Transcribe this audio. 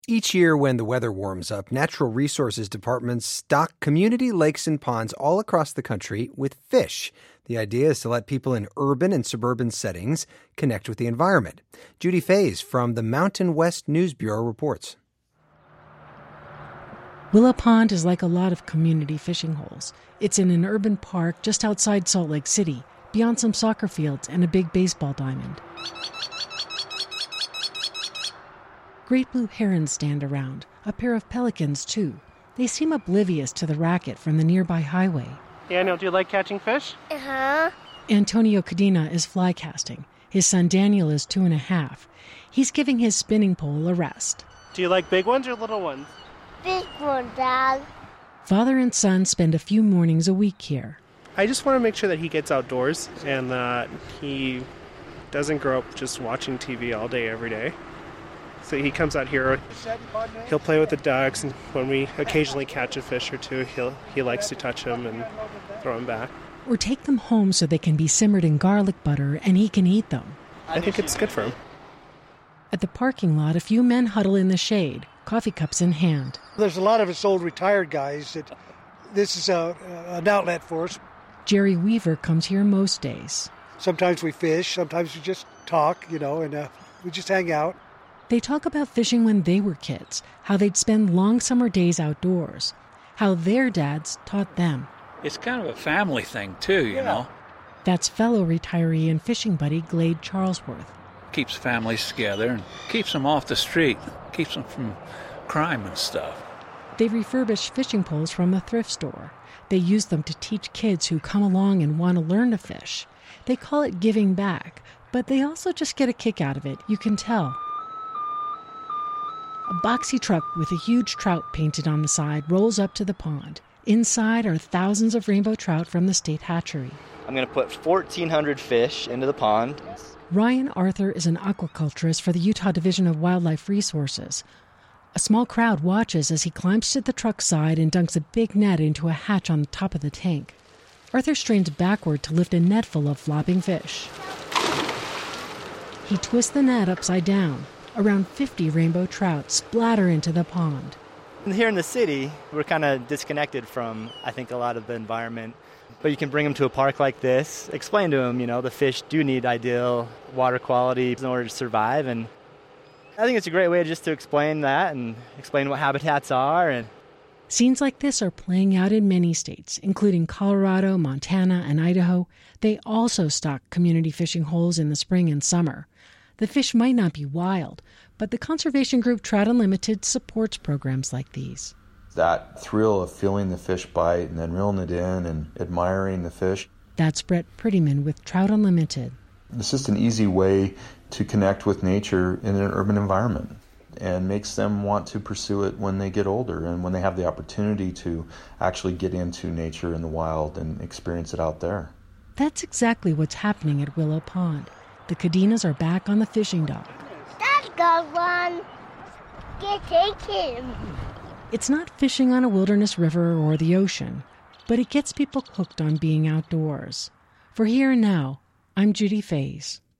Each year when the weather warms up, natural resources departments stock community lakes and ponds all across the country with fish. The idea is to let people in urban and suburban settings connect with the environment. Judy Fays from the Mountain West News Bureau reports. Willow Pond is like a lot of community fishing holes. It's in an urban park just outside Salt Lake City, beyond some soccer fields and a big baseball diamond. Great blue herons stand around, a pair of pelicans too. They seem oblivious to the racket from the nearby highway. Daniel, do you like catching fish? Uh-huh. Antonio Cadena is fly casting. His son Daniel is 2.5. He's giving his spinning pole a rest. Do you like big ones or little ones? Big one, Dad. Father and son spend a few mornings a week here. I just want to make sure that he gets outdoors and that he doesn't grow up just watching TV all day, every day. So he comes out here, he'll play with the ducks, and when we occasionally catch a fish or two, he likes to touch them and throw them back. Or take them home so they can be simmered in garlic butter and he can eat them. I think it's good for him. At the parking lot, a few men huddle in the shade, coffee cups in hand. There's a lot of us old retired guys that this is an outlet for us. Jerry Weaver comes here most days. Sometimes we fish, sometimes we just talk, and we just hang out. They talk about fishing when they were kids, how they'd spend long summer days outdoors, how their dads taught them. It's kind of a family thing, too, you know. That's fellow retiree and fishing buddy Glade Charlesworth. Keeps families together and keeps them off the street, keeps them from crime and stuff. They refurbish fishing poles from a thrift store. They use them to teach kids who come along and want to learn to fish. They call it giving back, but they also just get a kick out of it, you can tell. A boxy truck with a huge trout painted on the side rolls up to the pond. Inside are thousands of rainbow trout from the state hatchery. I'm going to put 1,400 fish into the pond. Ryan Arthur is an aquaculturist for the Utah Division of Wildlife Resources. A small crowd watches as he climbs to the truck's side and dunks a big net into a hatch on the top of the tank. Arthur strains backward to lift a net full of flopping fish. He twists the net upside down. Around 50 rainbow trout splatter into the pond. Here in the city, we're kind of disconnected from, I think, a lot of the environment. But you can bring them to a park like this, explain to them, the fish do need ideal water quality in order to survive. And I think it's a great way just to explain that and explain what habitats are. Scenes like this are playing out in many states, including Colorado, Montana, and Idaho. They also stock community fishing holes in the spring and summer. The fish might not be wild, but the conservation group Trout Unlimited supports programs like these. That thrill of feeling the fish bite and then reeling it in and admiring the fish. That's Brett Prettyman with Trout Unlimited. It's just an easy way to connect with nature in an urban environment and makes them want to pursue it when they get older and when they have the opportunity to actually get into nature in the wild and experience it out there. That's exactly what's happening at Willow Pond. The Cadenas are back on the fishing dock. That's got one. Take him. It's not fishing on a wilderness river or the ocean, but it gets people hooked on being outdoors. For Here and Now, I'm Judy Fays.